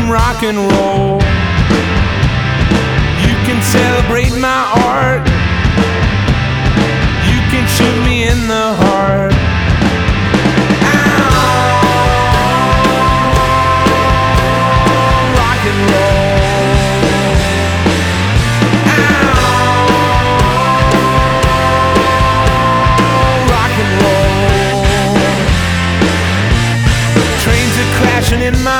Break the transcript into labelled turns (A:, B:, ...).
A: from rock and roll. You can celebrate my art